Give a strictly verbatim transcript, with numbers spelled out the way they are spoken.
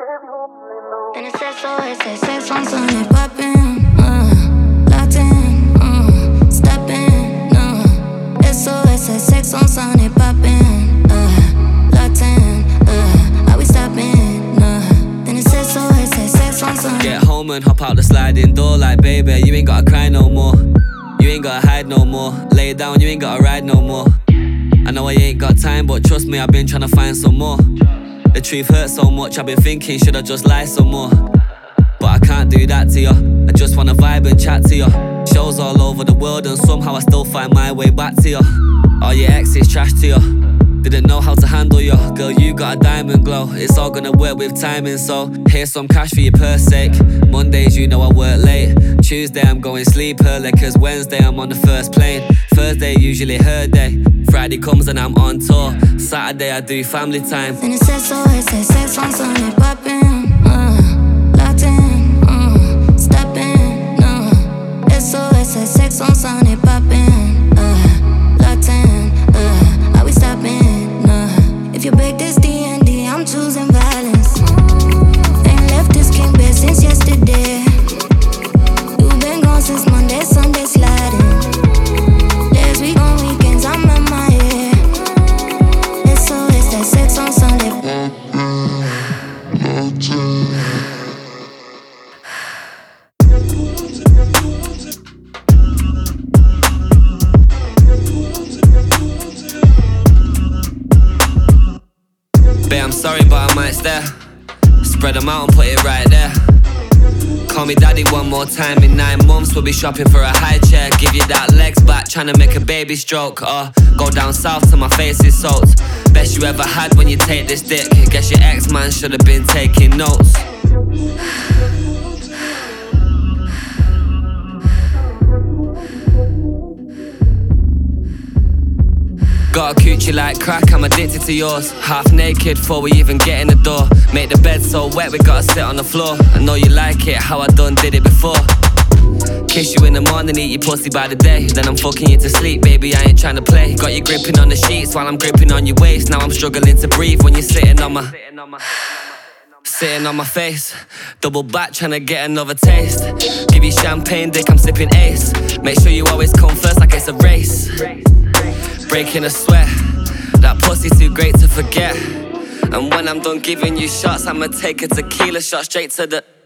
Then it says so, it says sex on Sunday, poppin', uh, Latin, uh, steppin', uh, S O S, it says sex on Sunday, poppin', uh, Latin, uh, are we stoppin', uh, then it says so, it says sex on Sunday. Get home and hop out the sliding door like, baby, you ain't gotta cry no more. You ain't gotta hide no more. Lay it down, you ain't gotta ride no more. I know I ain't got time, but trust me, I've been trying to find some more. The truth hurts so much, I've been thinking, should I just lie some more? But I can't do that to you. I just wanna vibe and chat to you. Shows all over the world and somehow I still find my way back to you. All your exes trash to you. Didn't know how to handle you. Girl, you got a diamond glow. It's all gonna work with timing, so here's some cash for your purse sake. Mondays, you know I work late. Tuesday, I'm going sleep early, cause Wednesday, I'm on the first plane. Thursday, usually her day. Friday comes and I'm on tour. Saturday, I do family time. Then it says so, it says sex on Sunday, poppin', uh, Latin, uh, steppin', uh, S O S, says sex on Sunday, poppin', uh, Latin, uh, are we stoppin', uh, if you break this D and D, I'm choosing violence. Ain't left this king bed since yesterday. You been gone since Monday, Sunday sliding. Last week on weekends, I'm in my head. S O S, that sex on Sunday. Babe, I'm sorry, but I might stare. Spread them out and put it right there. Call me daddy one more time. In nine months, we'll be shopping for a high chair. Give you that legs back, tryna make a baby stroke. Or go down south till my face is soaked. Best you ever had when you take this dick. Guess your ex-man should've been taking notes. Got a coochie like crack, I'm addicted to yours. Half naked before we even get in the door. Make the bed so wet we gotta sit on the floor. I know you like it, how I done did it before. Kiss you in the morning, eat your pussy by the day. Then I'm fucking you to sleep, baby, I ain't tryna play. Got you gripping on the sheets while I'm gripping on your waist. Now I'm struggling to breathe when you're sitting on my Sitting on my face. Double back tryna get another taste. Give you champagne, dick, I'm sipping ace. Make sure you always come first like it's a race. Breaking a sweat. That pussy too great to forget. And when I'm done giving you shots, I'ma take a tequila shot straight to the